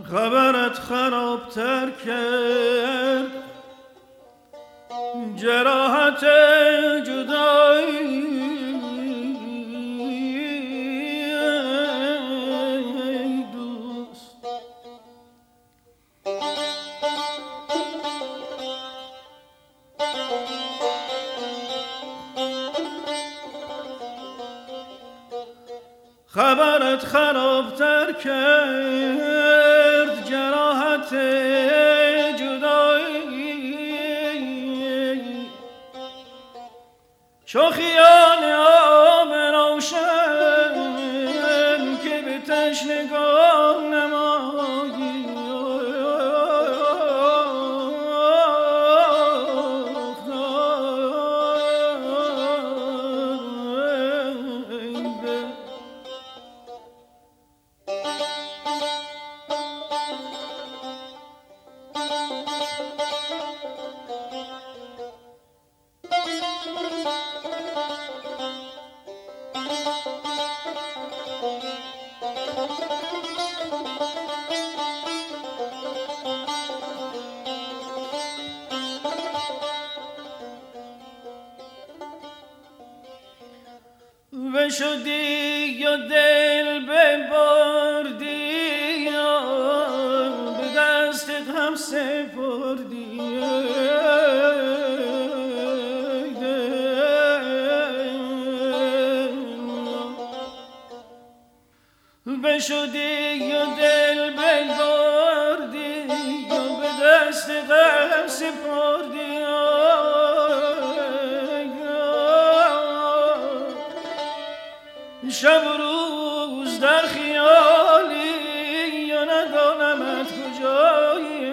خبرت خرابتر کرد جراحت جدایی دوست. خبرت خرابتر کرد جراحت جدایی چو خیال آب روشن که به تشنگان نمایی بشدی و دل ببردی به دست هم سپردی بشدی و دل ببردی به دست هم سپردی شب و روز در خیالی یا ندانمت کجایی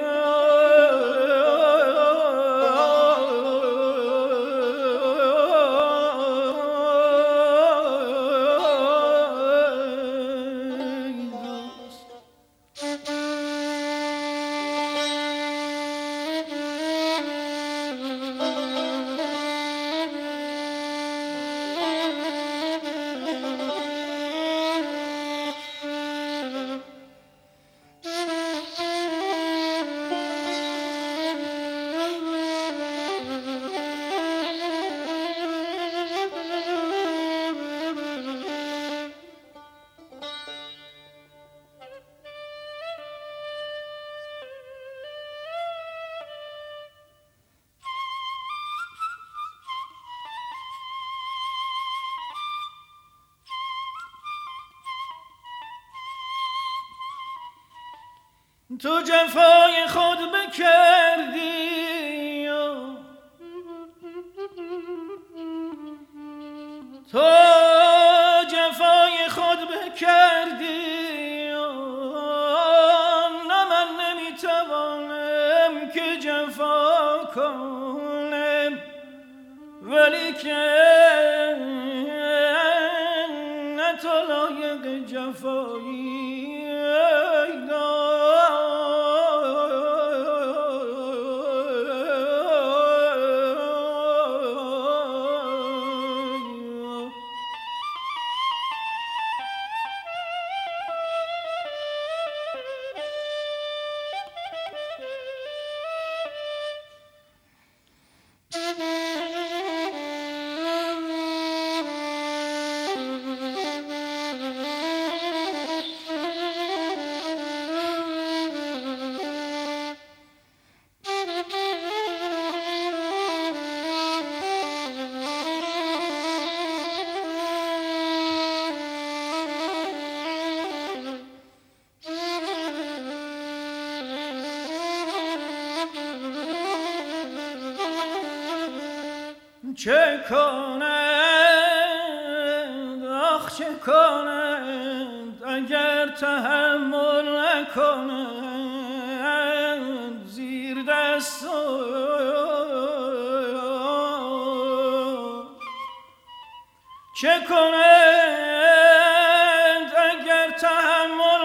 تو جفای خود بکردی تو جفای خود بکردی نه من نمیتوانم که جفا کنم ولی که نه تو لایق جفایی چه کنند آخ چه کنند اگر تحمل نکنند زیر دست چه کنند اگر تحمل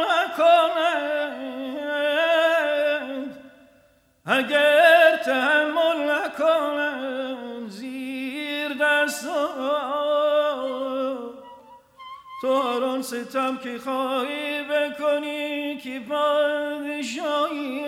نکنند اگر تحمل نکنند زیر دست تو رو آن ستم که خواهی بکنی که پادشاهی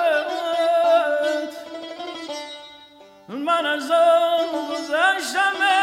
من از آن گذشتم